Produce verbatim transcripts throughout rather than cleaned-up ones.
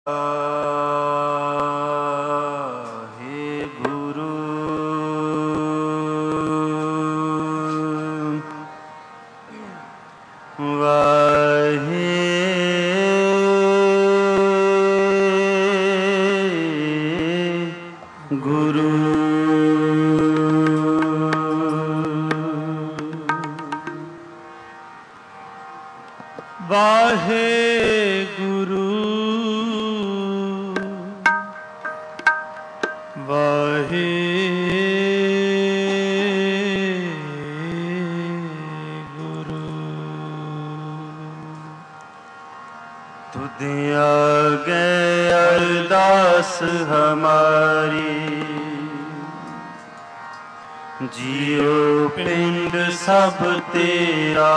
हे गुरु वाहे गुरु वाहे गुरु वाहे गुरु तुझे आगे अरदास हमारी जियो पिंड सब तेरा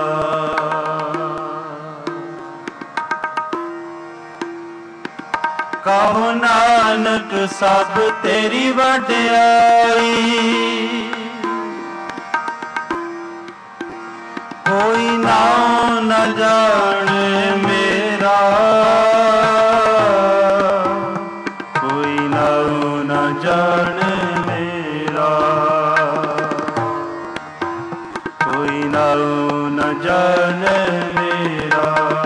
कहो नानक सब तेरी वड्याई कोई नाम न जाने मेरा कोई नाम न जाने मेरा कोई नाम न जाने मेरा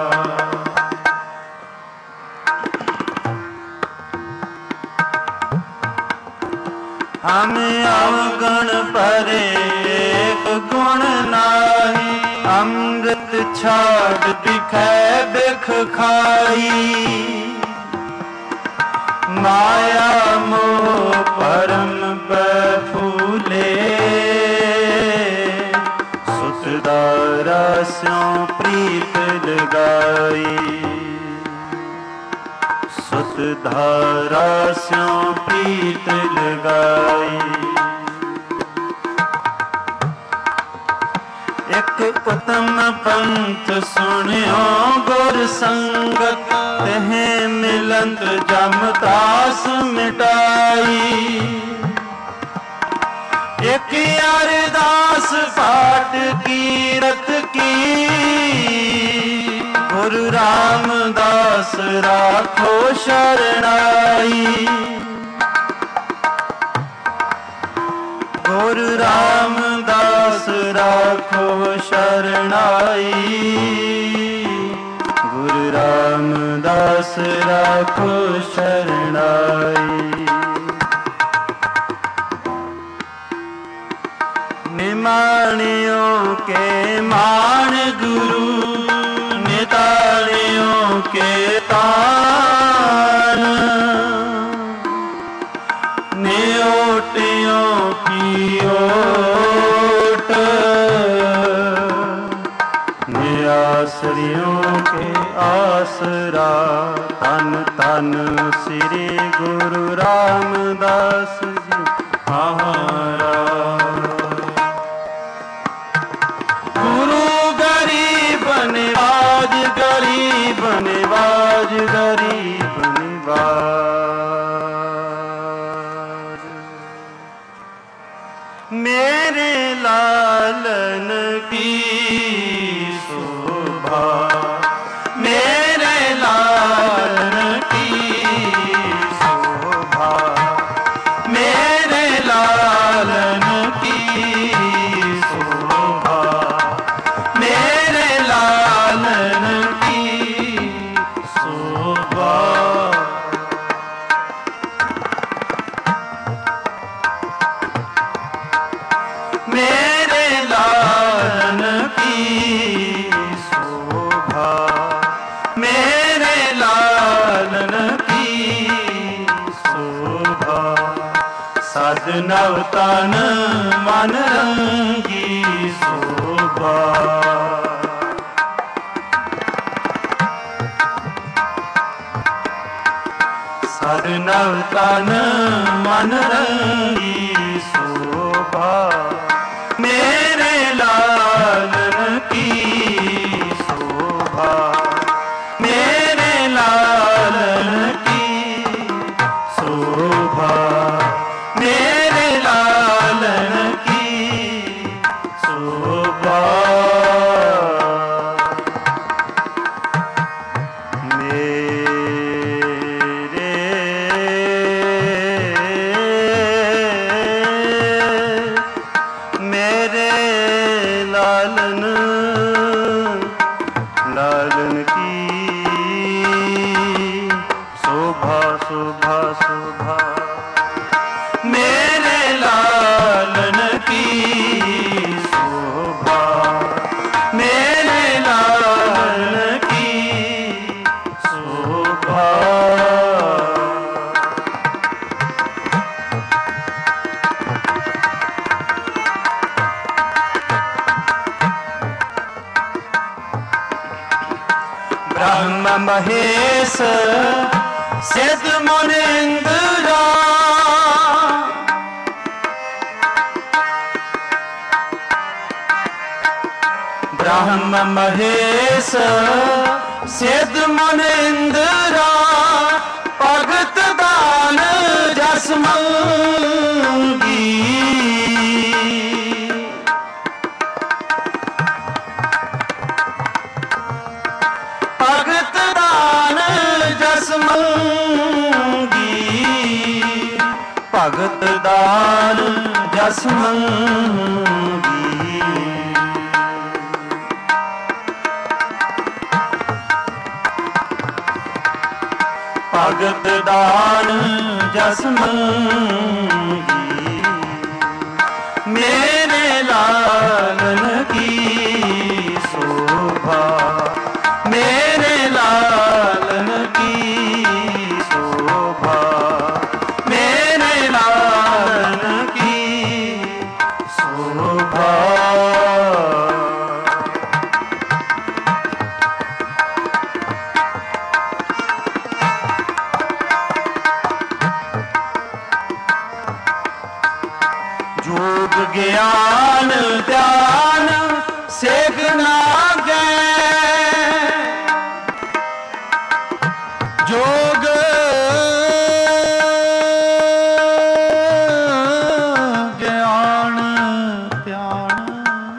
हमें अवगुण परे एक गुण नाही अमृत छाड़ दिखै बिख खाई माया मोह परम पे फूले सुतदारा स्यों प्रीत लगाई सुतधारा स्यों प्रीत लगाई एक उत्तम पंथ सुनियो गुर संगत तह मिलंत जमतास मिटाई एक अरदास पाठ कीरत की गुरु रामदास राखो शरणाई गुरु रामदास राखो शरणाई गुरु रामदास राखो शरणाई निमाणियों के मान गुरु निताणियों के तान नियोटियों की ओट नियासरियों के आसरा तन तन श्री गुरु रामदास जी महाराज गुरु गरीब निवाज गरीब निवाज गरीब निवाज मेरे लालन की शोभा मेरे लालन की शोभा मेरे लालन की शोभा मेरे लालन की शोभा मेरे लालन की शोभा मेरे लालन की शोभा सदनव तन मन रंगी शोभा सदनव तन मन रंगी शोभा मेरे लालन की शोभा मेरे लालन की शोभा मेरे लालन की शोभा मेरे ब्रह्म महेश सिद्ध मुनींद्रा ब्रह्म महेश सिद्ध मुनींद्रा भगत दान जस मंगी भगत दान जस मंगी भगत दान जस मंगी भगत दान जस मंगी मेरे लालन की शोभा मेरे लालन की शोभा मेरे लालन की शोभा योग ज्ञान ध्यान सेखना योग ज्ञान ध्यान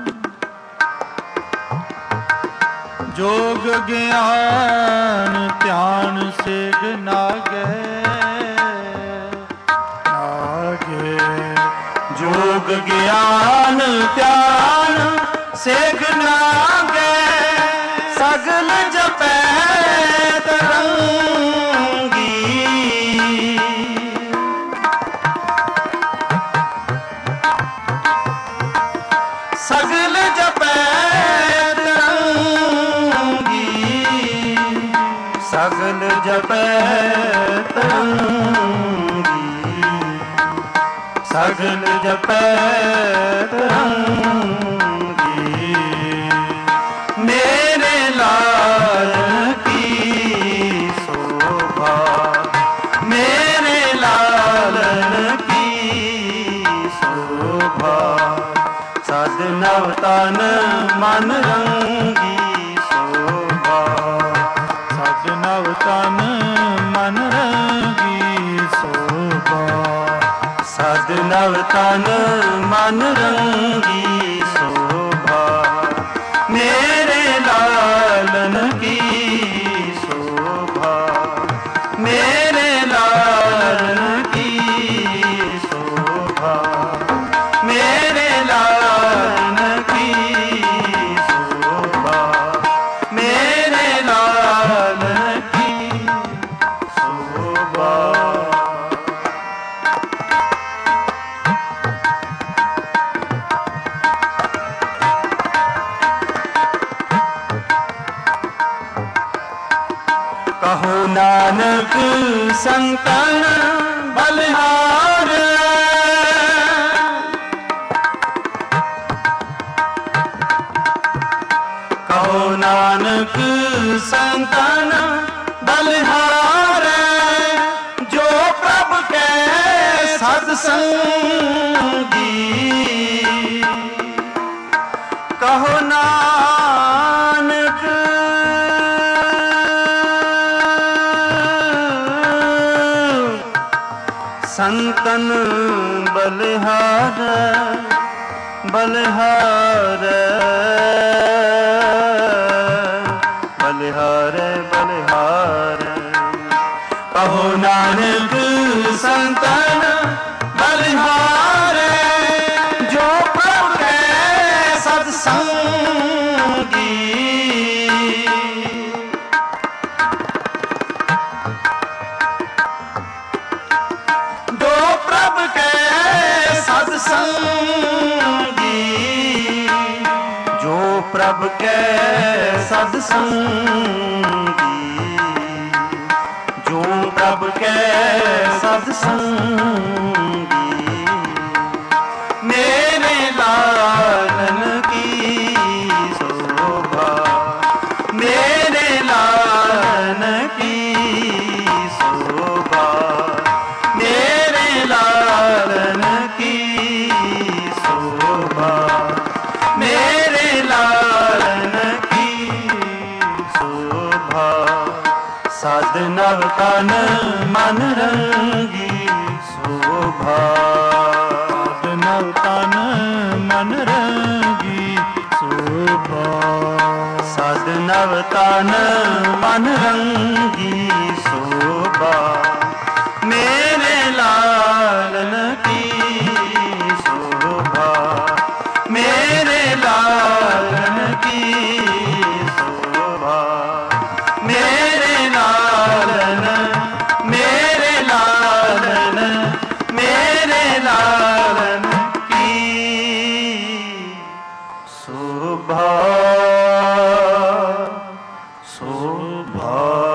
योग ज्ञान ध्यान सेखना योग ज्ञान ध्यान सेखना गे सगल जपै तरंगी सगल जपै तरंगी सगल जपै तरंगी सगल जपै तरंगी मेरे लाल की शोभा मेरे लालन की शोभा सद नव तन मन रंगी शोभा सद नव तन मन रंगी शोभा सद नव तन मन रंगी शोभा मेरे लालन की शोभा मेरे लालन की शोभा मेरे लालन की शोभा मेरे लालन की शोभा कहो नानक संतन बलिहार कहो नानक संतन बलिहार जो प्रभु के सत्संगी कहो नानक संतन बलिहार बलिहार बलिहार बलिहार कहो नानक संतन बलिहार जो प्रभु के सत्संगी सत्संगी जो प्रभु के सत्संगी प्रभु के सत्संगी, मेरे लालन की शोभा, मेरे लालन की शोभा, मेरे लालन की शोभा, मेरे लालन की शोभा। साधनव तन मन रंगी शोभा, साधनव तन मन रंगी शोभा, साधनव तन मन रंगी शोभा, मेरे लालन की शोभा, मेरे लालन की शोभा, मेरे लालन, मेरे लालन, मेरे लालन की शोभा, शोभा।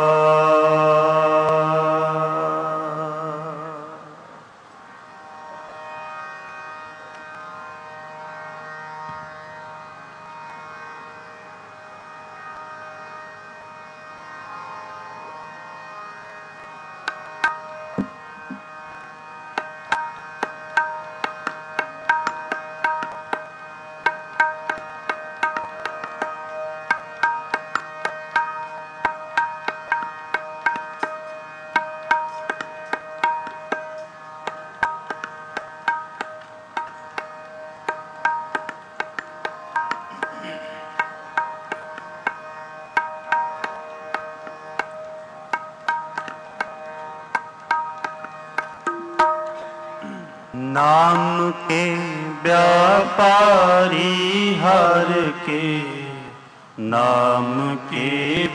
नाम के व्यापारी हर के, नाम के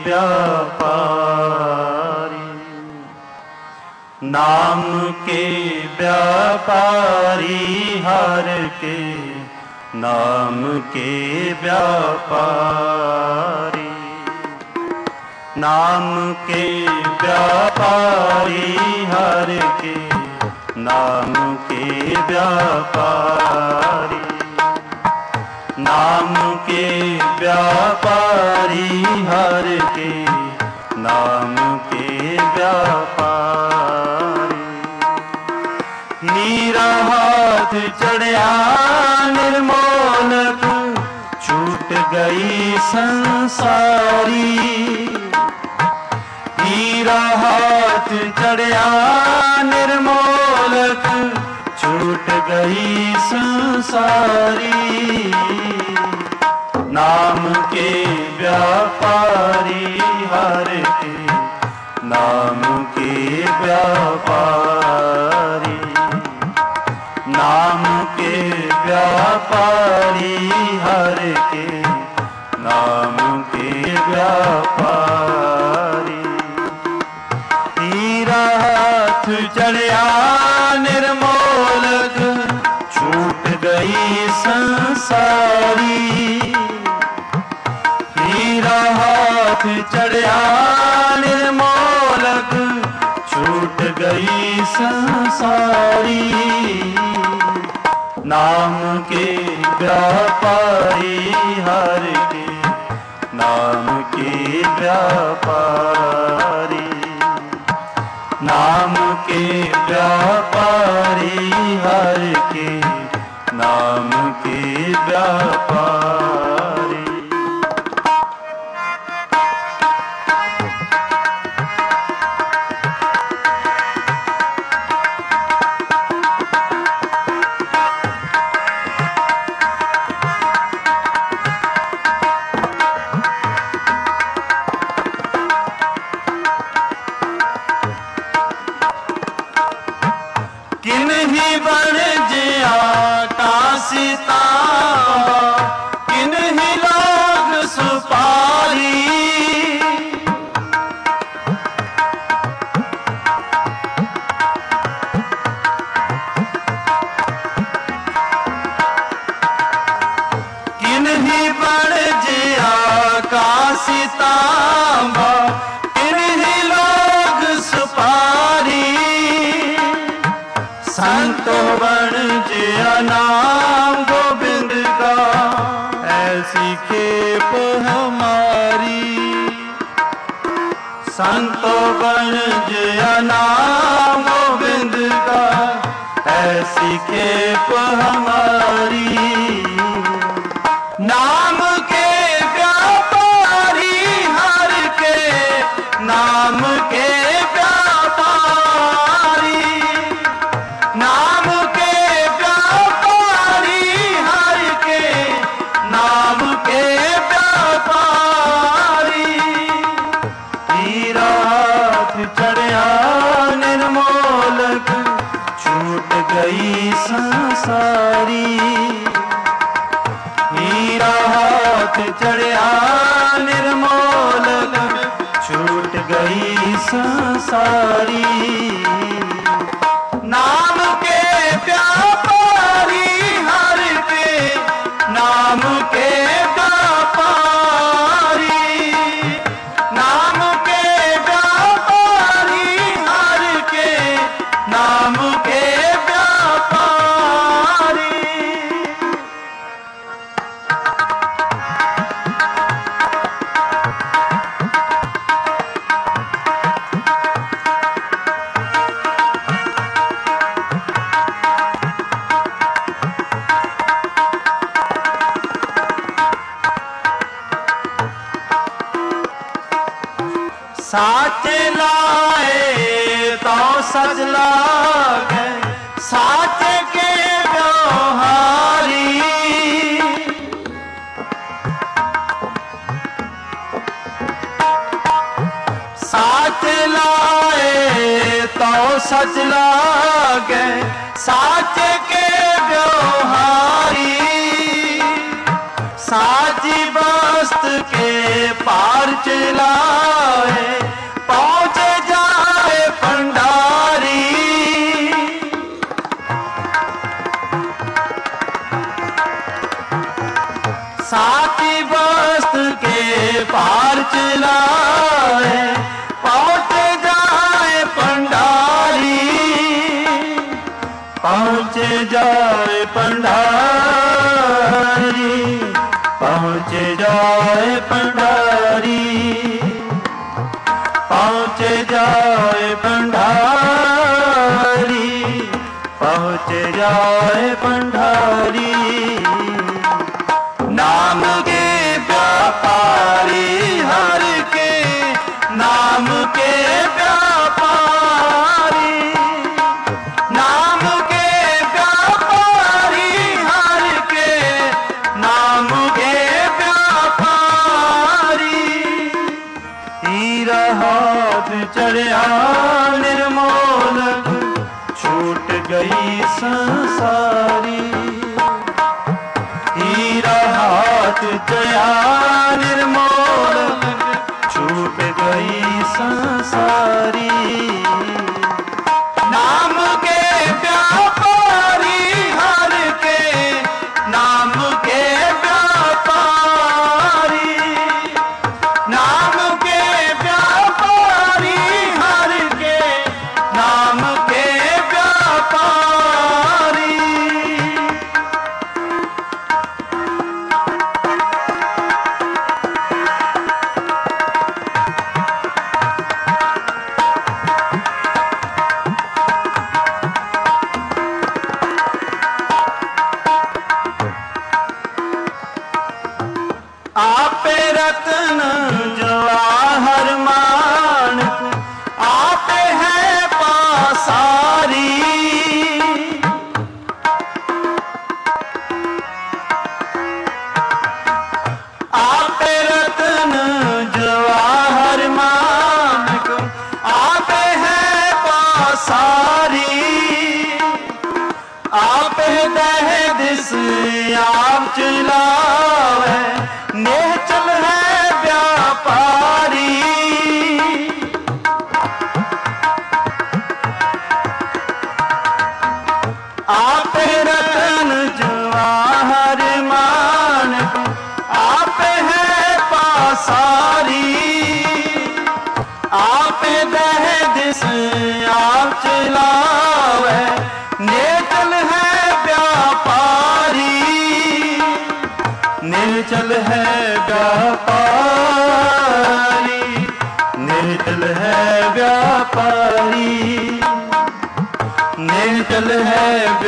व्यापारी, नाम के व्यापारी हर के, नाम के व्यापारी, नाम के व्यापारी हर के, नाम के व्यापारी, नाम के व्यापारी हर के, नाम के व्यापारी। हीरा हाथ चढ़िया निर्मोलक, छूट गई संसारी, हीरा हाथ चढ़िया निर्मोलक, छूट गई संसारी, नाम के व्यापारी हर के, नाम के व्यापारी, नाम के व्यापारी हर के, नाम के व्यापारी। हीरा हाथ चढ़िया निर्मोलक, छूट गई संसारी, हीरा हाथ चढ़िया निर्मोलक, छूट गई संसारी, नाम के व्यापारी हर के, नाम के व्यापारी, नाम के व्यापारी हर के, नाम के व्यापारी। किन्हीं बन जिया कासिता, किन्हीं लोग सुपारी, किन्हीं बन जिया कासिता, किन्हीं लोग सुपारी, संतो बन जिया नाम गोविंद का, ऐसी खेप हमारी। संतो बन जिया नाम गोविंद का, ऐसी खेप हमारी। नाम के व्यापारी हर के, नाम के व्यापारी, नाम के व्यापारी हर के, नाम के व्यापारी। तीराथ चढ़िया निर्मोलक, छूट गई संसारी। हीरा हाथ चढ़िया निर्मोलक, छूट गई संसारी। नाम के व्यापारी हर के, नाम के व्यापारी, नाम के व्यापारी हर के, नाम के व्यापारी। साचे लाए तो सच लागे, साचे के व्यवहारी। साचे लाए तो सच लागे, साचे के व्यवहारी। साची बस्त के पार चलाए, पहुंचे जाए भंडारी। साची बस्त के पार चलाए, पहुंचे जाए भंडारी। पहुंचे जाए भंडारी, पहुंचे जाए भंडारी, पहुंचे जाए भंडारी, पहुंचे जाए भंडारी। नाम के व्यापारी हर के, नाम के व्यापारी, नाम के व्यापारी हर के, नाम के व्यापारी। हीरा हाथ चढ़िया निर्मोलक, छूट गई संसारी। हीरा हाथ चढ़िया निर्मोलक, छूट गई संसारी। नाम के व्यापारी हर के, नाम के व्यापारी, नाम के व्यापारी हर के, नाम के व्यापारी। आपे रत्न जवाहर मानक, आपे है पासारी। आपे रत्न जवाहर मानक, आपे है पासारी। आप दह दिस आप चलावे, नेह चल है व्यापारी। आप रतन जवाहर मानक, आप है पासारी। आप दह दिस आप चलावे, निश्चल है व्यापारी, निश्चल है व्यापारी, निश्चल है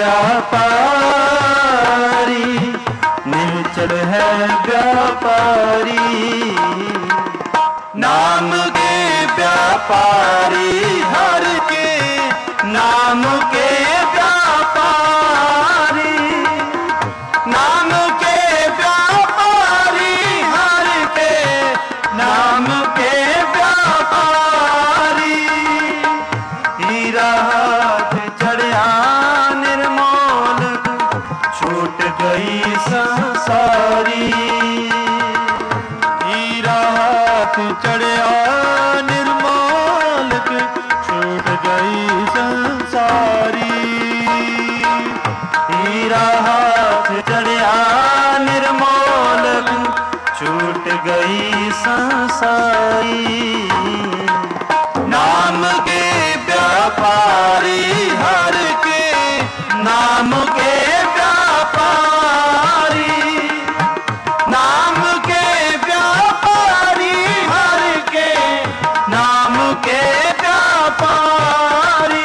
व्यापारी, निश्चल है व्यापारी। नाम के व्यापारी, हर के नाम के व्यापारी, नाम के व्यापारी, हर के नाम के व्यापारी। हीरा हाथ चढ़िया निर्मोल, छूट गई संसारी। हीरा हाथ चढ़िया निर्मोल, छूट गई संसारी। हीरा हाथ चढ़िया निर्मोल, छूट गई संसारी। नाम के व्यापारी, हर के नाम के व्यापारी, नाम के व्यापारी, हर के नाम के व्यापारी।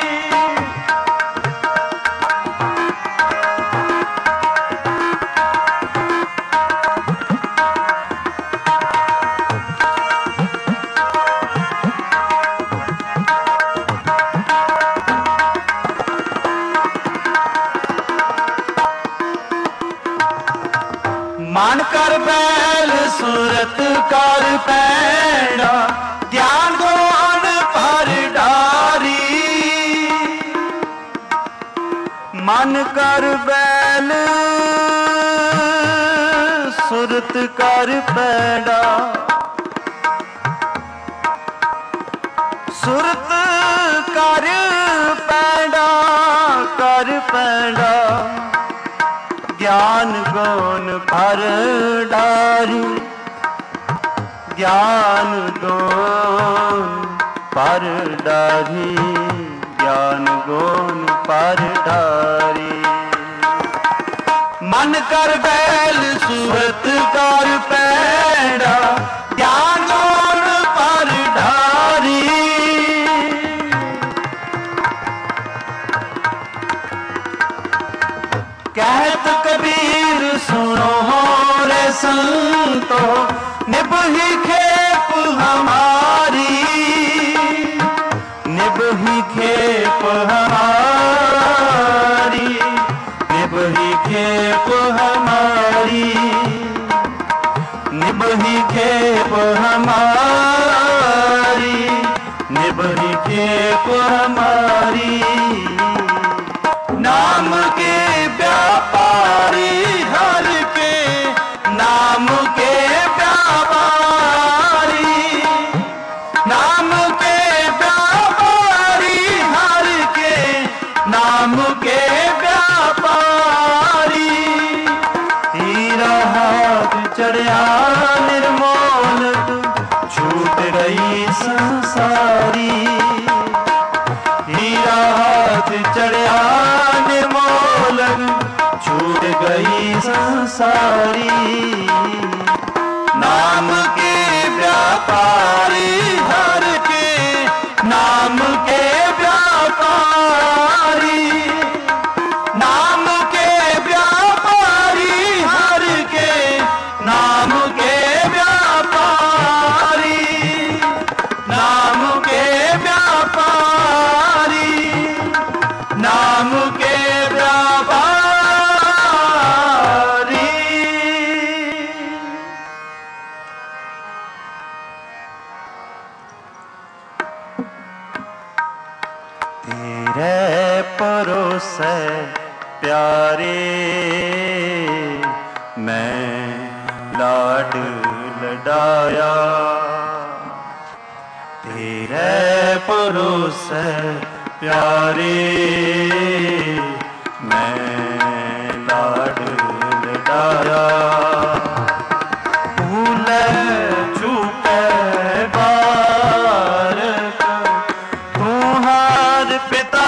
मान कर बैल सूरत कर पैड़ा, ध्यान गोन पर डारी। मन कर बैल सूरत कर पैड़ा, सूरत कर पैड़ा, कर पैड़ा। ज्ञान गुण भर डारी, ज्ञान गुण पर डारी, ज्ञान गुण पर डारी। मन कर बैल सूरत कर पैड़ा, ज्ञान गुण पर डारी। कहत कबीर सुनो रे संतो, निभही खेप हमारी, निभही खेप हमारी, निभही खेप हमारी, निभही खेप हमारी, निभही खेप हमारी। नाम के व्यापारी, हर के नाम के व्यापारी, नाम के व्यापारी, हर के नाम के व्यापारी। हीरा हाथ चढ़िया निर्मोल, छूट गई संसारी। हीरा हाथ चढ़िया निर्मोल, छूट गई संसारी। नाम के व्यापारी, हर के नाम के व्यापारी, नाम के व्यापारी, हर के नाम के व्यापारी, नाम के व्यापारी, नाम के व्यापारी। तेरे परोसे प्यारे, मैं लाड लडाया। तेरे परोसे प्यारे, मैं लाड लडाया। फूल छूटे बारक, तुम्हार पिता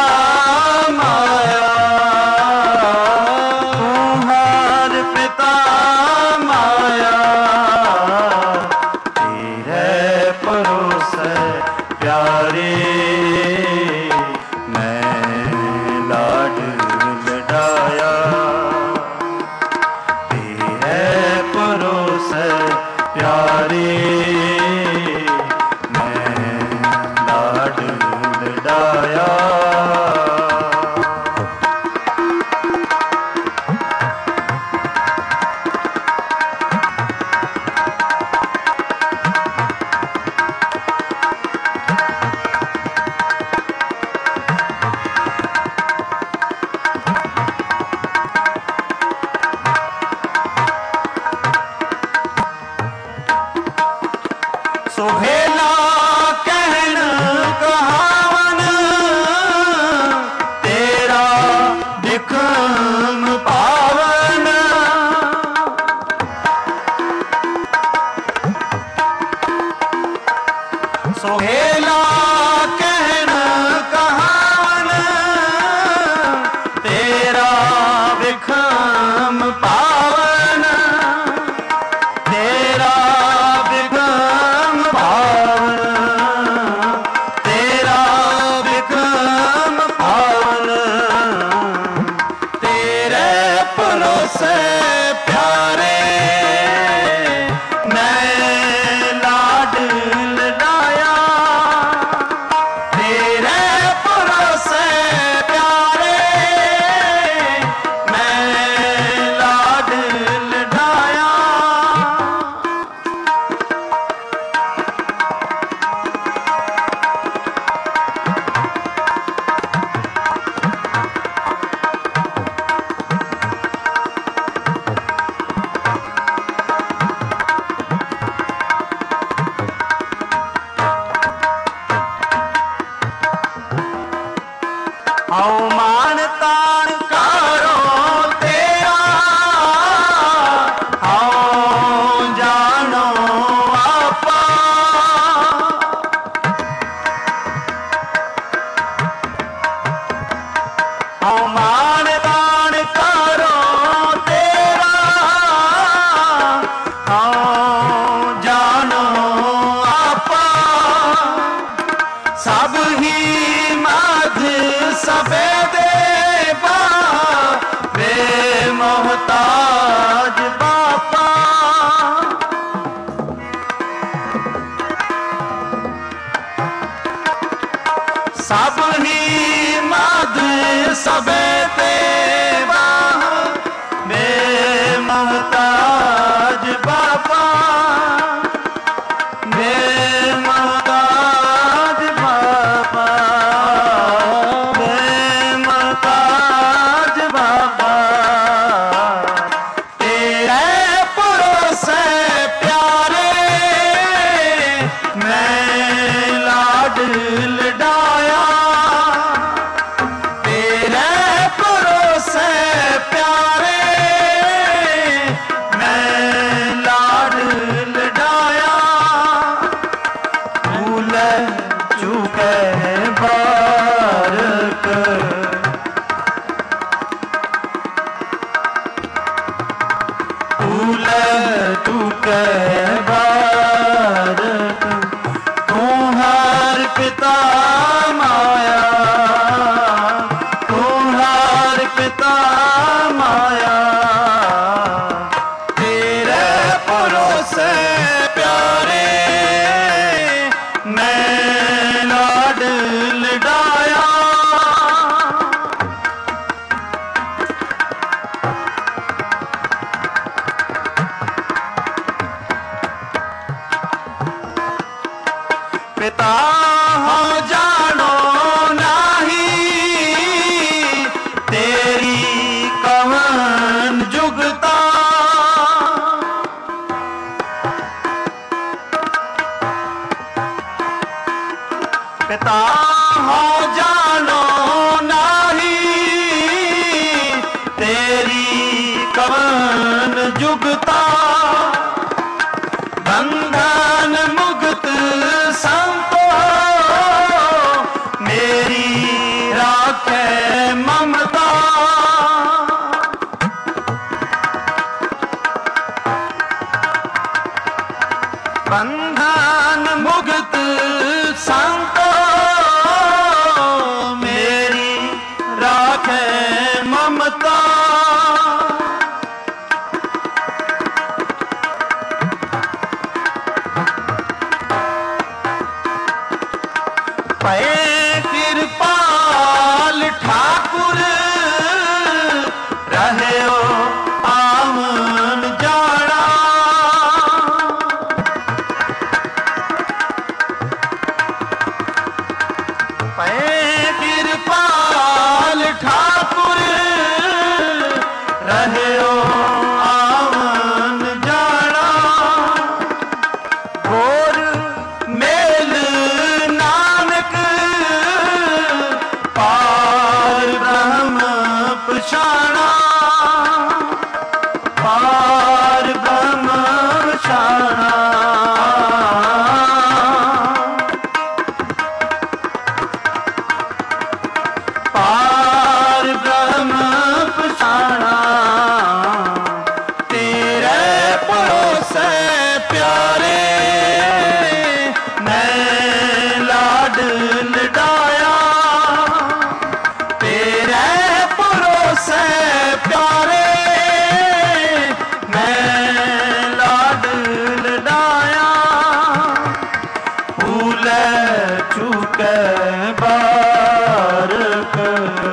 माया, तुम्हार पिता माया। ਹਉ ਮਾਨ ਤਾਣ ਕਰੋ ਤੇਰਾ, ਹਉ ਜਾਣੋ ਆਪਾ। ਹਉ ਮਾਨ ਤਾਣ ਕਰੋ ਤੇਰਾ, ਹਉ ਜਾਣੋ ਆਪਾ। ਸਭ ਹੀ ਮਾਝ ਸਭੇ ਦੇਵਾ, ਵੇ ਮੁਹਤਾਜ ਬਾਪਾ। ਸਭ ਹੀ ਮਾਝ ਸਭੇ ਦੇਵਾ, ਵੇ ਮੁਹਤਾਜ ਬਾਪਾ। ਵੇ ਮੁਹਤਾਜ ਬਾਪਾ, ਵੇ ਮੁਹਤਾਜ ਬਾਬਾ। ਤੇਰੇ ਭਰੋਸੇ ਪਿਆਰੇ, ਮੈਂ ਲਾਡ ਲਡਾਇਆ। ਤੇਰੇ ਭਰੋਸੇ ਪਿਆਰੇ, ਮੈਂ ਲਾਡ ਲਡਾਇਆ। ਭੂਲ ਚੁਕੇ ਬਾਰਕ, ਭੂਲ ਚੁਕੇ ਬਾਰਕ। ਤੂੰ ਹਰ ਪਿਤਾ ਮਾਇਆ, ਤੂੰ ਹਰ ਪਿਤਾ ਮਾਇਆ। ਤੇਰੇ ਭਰੋਸੇ ਪਿਆਰੇ, ਮੈਂ ਲਾਡ ਲਡਾਇਆ। ਪਿਤਾ ਹੋ ਜਾਣੋ ਨਾਹੀ, ਤੇਰੀ ਕਵਨ ਜੁਗਤਾ। ਪਿਤਾ ਹੋ ਜਾਣੋ ਨਾਹੀ, ਤੇਰੀ ਕਵਨ ਜੁਗਤਾ। ਬੰਧਨ ਮੁਕਤ ਸੰਤੋ, ਮੇਰੀ ਰਾਖੇ ਮਮਤਾ। ਬੰਧਨ ਮੁਕਤ ਸੰਤੋ, ਮੇਰੀ ਰਾਖੇ ਮਮਤਾ। ਪਏ ਕਿਰਪਾਲ ਠਾਕੁਰ, ਰਹਿਓ ਆਵਨ ਜਾਣਾ। ਪਏ ਕਿਰਪਾਲ ਠਾਕੁਰ, ਰਹਿਓ ਆਵਨ ਜਾਣਾ। ਹੋਰ ਮੇਲ ਨਾਨਕ, ਪਾਰ ਬ੍ਰਹਮ ਪਛਾਣਾ। ਪਾਰ ਬ੍ਰਹਮ ਪਛਾਣਾ। ਪਾਰ ਬ੍ਰਹਮ ਪਛਾਣਾ। ਤੇਰੇ ਭਰੋਸੇ ਪਿਆਰੇ, ਮੈਂ ਲਾਡ ਲਡਾਇਆ। ਤੇਰੇ ਭਰੋਸੇ ਪਿਆਰੇ, ਮੈਂ ਲਾਡ ਲਡਾਇਆ। ਭੂਲ ਚੁਕੇ ਬਾਰਕ,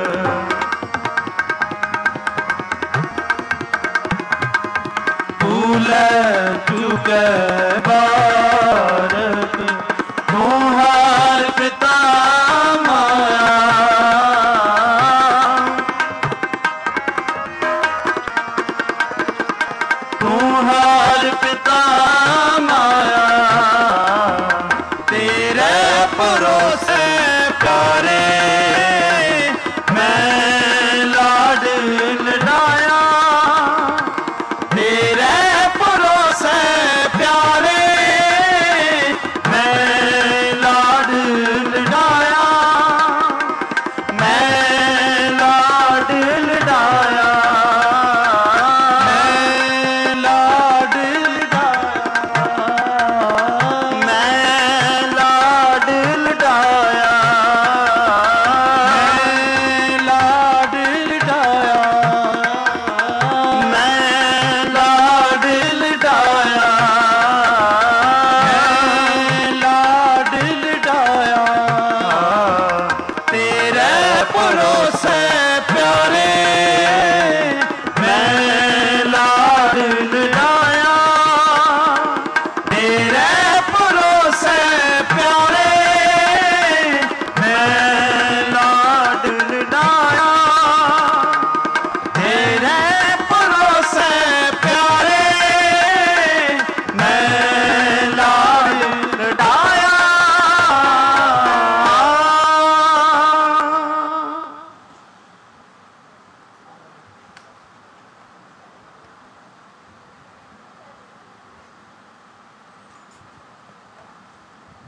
परोसे